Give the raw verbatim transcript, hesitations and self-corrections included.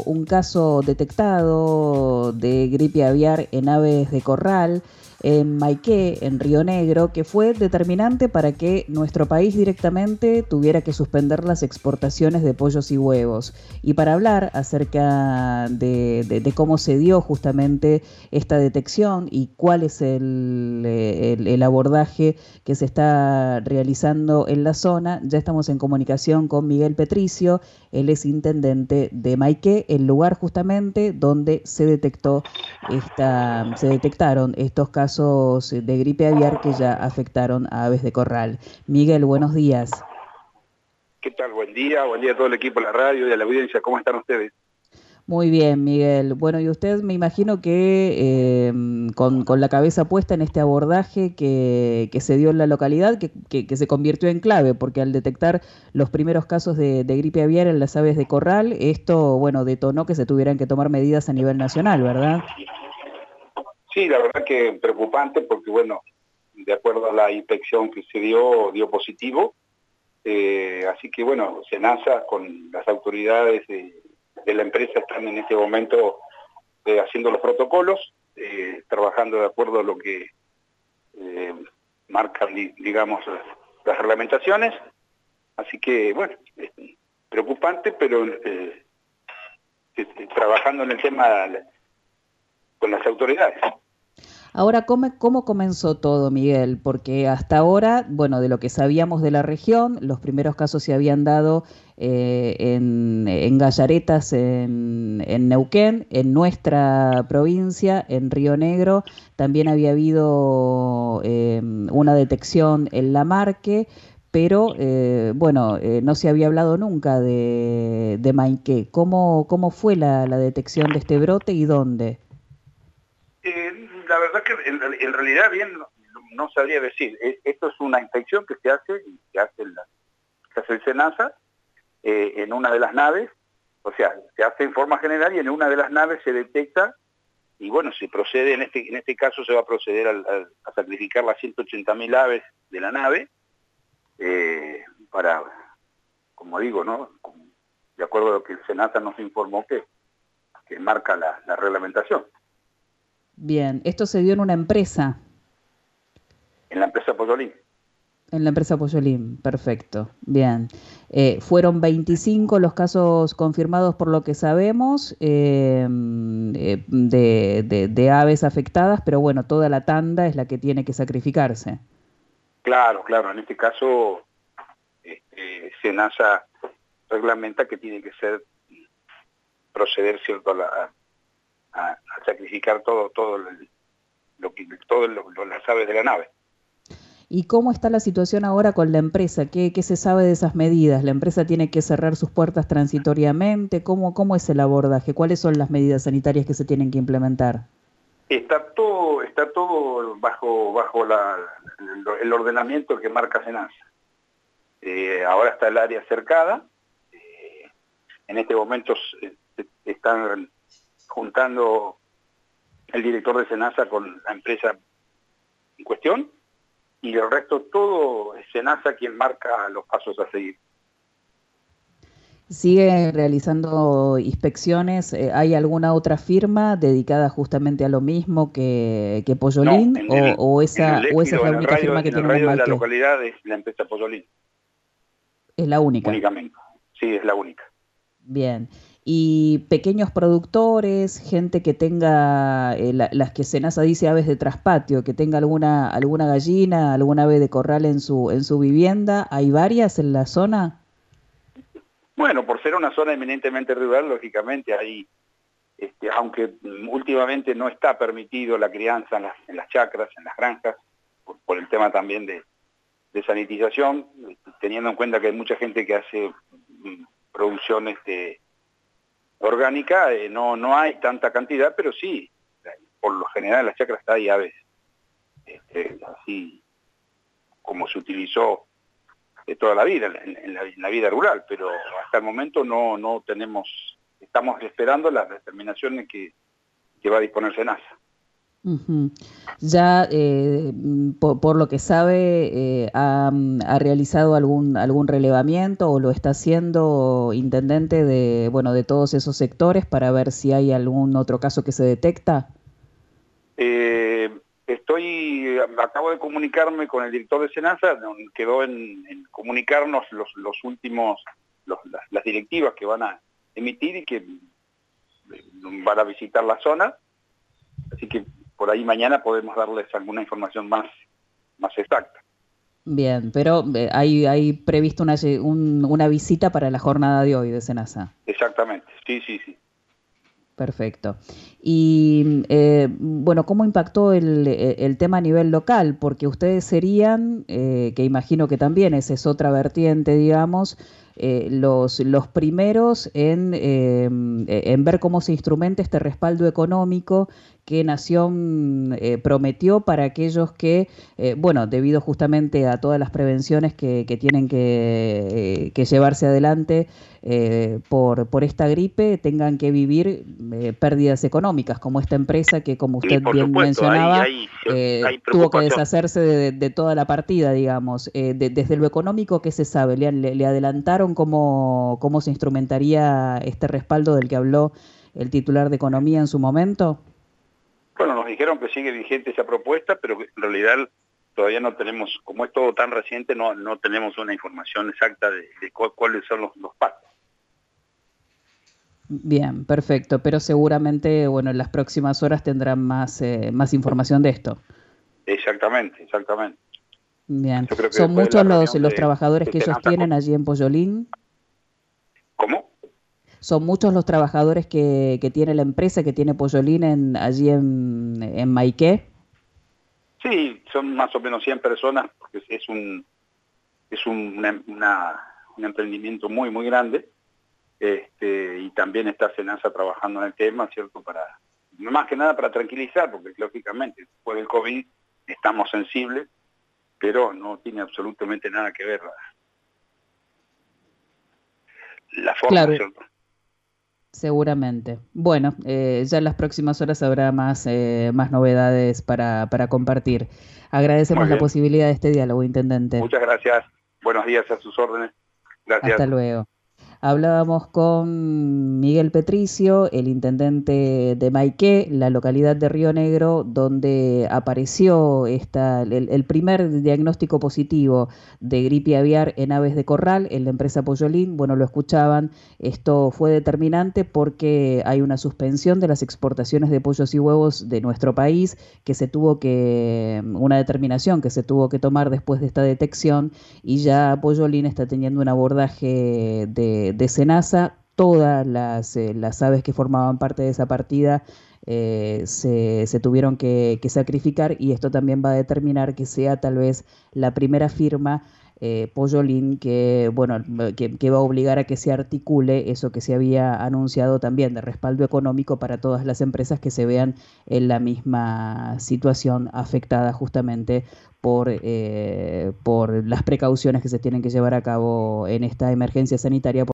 un caso detectado de gripe aviar en aves de corral en Maiqué, en Río Negro, que fue determinante para que nuestro país directamente tuviera que suspender las exportaciones de pollos y huevos. Y para hablar acerca de, de, de cómo se dio justamente esta detección y cuál es el, el, el abordaje que se está realizando en la zona, ya estamos en comunicación con Miguel Petricio. Él es intendente de Maiqué, el lugar justamente donde se detectó esta, se detectaron estos casos de gripe aviar que ya afectaron a aves de corral. Miguel, buenos días. ¿Qué tal? Buen día, buen día a todo el equipo de la radio y a la audiencia. ¿Cómo están ustedes? Muy bien, Miguel. Bueno, y usted me imagino que eh, con, con la cabeza puesta en este abordaje que, que se dio en la localidad, que, que, que se convirtió en clave, porque al detectar los primeros casos de, de gripe aviar en las aves de corral, esto, bueno, detonó que se tuvieran que tomar medidas a nivel nacional, ¿verdad? Sí, la verdad que preocupante porque, bueno, de acuerdo a la inspección que se dio, dio positivo. Eh, así que, bueno, SENASA con las autoridades de, de la empresa están en este momento eh, haciendo los protocolos, eh, trabajando de acuerdo a lo que eh, marcan, digamos, las reglamentaciones. Así que, bueno, es preocupante, pero eh, trabajando en el tema con las autoridades. Ahora, ¿cómo, ¿cómo comenzó todo, Miguel? Porque hasta ahora, bueno, de lo que sabíamos de la región, los primeros casos se habían dado eh, en, en Gallaretas, en, en Neuquén, en nuestra provincia, en Río Negro. También había habido eh, una detección en Lamarque, pero eh, bueno, eh, no se había hablado nunca de, de Maiqué. ¿Cómo, cómo fue la, la detección de este brote y dónde? Eh, la verdad que en, en realidad bien no, no sabría decir. Eh, esto es una inspección que se hace, que hace, la, que hace el SENASA eh, en una de las naves, o sea, se hace en forma general y en una de las naves se detecta y bueno, se procede, en este, en este caso se va a proceder al, al, a sacrificar las ciento ochenta mil aves de la nave eh, para, como digo, ¿no? De acuerdo a lo que el SENASA nos informó que, que marca la, la reglamentación. Bien, esto se dio en una empresa. En la empresa Pollolín. En la empresa Pollolín, perfecto, bien. Eh, fueron veinticinco los casos confirmados por lo que sabemos eh, eh, de, de, de aves afectadas, pero bueno, toda la tanda es la que tiene que sacrificarse. Claro, claro, en este caso este, SENASA reglamenta que tiene que ser proceder, ¿cierto?, a, la, a, a sacrificar todo, todo el, lo que, todo lo, lo, las aves de la nave. ¿Y cómo está la situación ahora con la empresa? ¿Qué, qué se sabe de esas medidas? ¿La empresa tiene que cerrar sus puertas transitoriamente? ¿Cómo, cómo es el abordaje? ¿Cuáles son las medidas sanitarias que se tienen que implementar? Está todo, está todo bajo, bajo la, el ordenamiento que marca SENASA. Eh, ahora está el área cercada. Eh, en este momento se, se están juntando el director de SENASA con la empresa en cuestión, y el resto todo es SENASA quien marca los pasos a seguir. ¿Sigue realizando inspecciones? Eh, ¿Hay alguna otra firma dedicada justamente a lo mismo que, que No, Pollolín? en O, el, o, en el esa, ¿O esa es léxico, la en el única radio, firma que en el tienen en radio de la Maiqué? localidad es la empresa Pollolín. Es la única. Únicamente. Sí, es la única. Bien. ¿Y pequeños productores, gente que tenga, eh, la, las que SENASA dice aves de traspatio, que tenga alguna, alguna gallina, alguna ave de corral en su, en su vivienda? ¿Hay varias en la zona? Bueno, por ser una zona eminentemente rural, lógicamente hay, este, aunque últimamente no está permitido la crianza en las, en las chacras, en las granjas, por, por el tema también de, de sanitización, teniendo en cuenta que hay mucha gente que hace mm, producción este, orgánica, eh, no, no hay tanta cantidad, pero sí, por lo general en las chacras hay aves, este, así como se utilizó de toda la vida, en, en, la, en la vida rural, pero hasta el momento no, no tenemos, estamos esperando las determinaciones que, que va a disponer SENASA. Ujú. Ya, eh, mm, por, por lo que sabe, eh, ha, mm, ha realizado algún, algún relevamiento o lo está haciendo intendente de, bueno, de todos esos sectores para ver si hay algún otro caso que se detecta. Eh, estoy, acabo de comunicarme con el director de SENASA, quedó en, en comunicarnos los, los últimos, los, las, las directivas que van a emitir y que van a visitar la zona, así que por ahí mañana podemos darles alguna información más, más exacta. Bien, pero eh, hay, hay previsto una, lle- un- una visita para la jornada de hoy de SENASA. Exactamente, sí, sí, sí. Perfecto. Y eh, bueno, ¿cómo impactó el, eh, el tema a nivel local? Porque ustedes serían, eh, que imagino que también esa es otra vertiente, digamos, eh, los, los primeros en, eh, en ver cómo se instrumenta este respaldo económico que Nación eh, prometió para aquellos que, eh, bueno, debido justamente a todas las prevenciones que, que tienen que, eh, que llevarse adelante eh, por, por esta gripe, tengan que vivir eh, pérdidas económicas, como esta empresa que, como Y usted por bien supuesto, hay, mencionaba, hay, eh, hay tuvo que preocupación. deshacerse de, de toda la partida, digamos. Eh, de- desde lo económico, ¿qué se sabe? ¿Le, le- le adelantaron cómo, cómo se instrumentaría este respaldo del que habló el titular de Economía en su momento? Bueno, nos dijeron que sigue vigente esa propuesta, pero que en realidad todavía no tenemos, como es todo tan reciente, no, no tenemos una información exacta de, de cu cuáles son los, los pasos. Bien, perfecto, pero seguramente, bueno, en las próximas horas tendrán más, eh, más información de esto. Exactamente, exactamente. Bien, Yo creo que ¿son después de la muchos los, reunión los de, trabajadores de que ellos Senasa con... tienen allí en Pollolín? ¿Cómo? ¿Son muchos los trabajadores que, que tiene la empresa, que tiene Pollolín en, allí en, en Maiqué? Sí, son más o menos cien personas, porque es un, es un, una, una, un emprendimiento muy, muy grande, este, y también está Senasa trabajando en el tema, ¿cierto? Para, más que nada para tranquilizar, porque lógicamente después del COVID estamos sensibles, pero no tiene absolutamente nada que ver la, la forma, Claro, ¿cierto? seguramente. Bueno, eh, ya en las próximas horas habrá más, eh, más novedades para, para compartir. Muy Agradecemos la bien, posibilidad de este diálogo, Intendente. muchas gracias, buenos días a sus órdenes, gracias. Hasta luego. Hablábamos con Miguel Petricio, el intendente de Maiqué, la localidad de Río Negro, donde apareció esta, el, el primer diagnóstico positivo de gripe aviar en aves de corral en la empresa Pollolín. Bueno, lo escuchaban, esto fue determinante porque hay una suspensión de las exportaciones de pollos y huevos de nuestro país, que se tuvo que, una determinación que se tuvo que tomar después de esta detección, y ya Pollolín está teniendo un abordaje de, de Senasa. Todas las, eh, las aves que formaban parte de esa partida eh, se, se tuvieron que, que sacrificar, y esto también va a determinar que sea tal vez la primera firma eh, Pollolín que, bueno, que, que va a obligar a que se articule eso que se había anunciado también de respaldo económico para todas las empresas que se vean en la misma situación afectada justamente por, eh, por las precauciones que se tienen que llevar a cabo en esta emergencia sanitaria.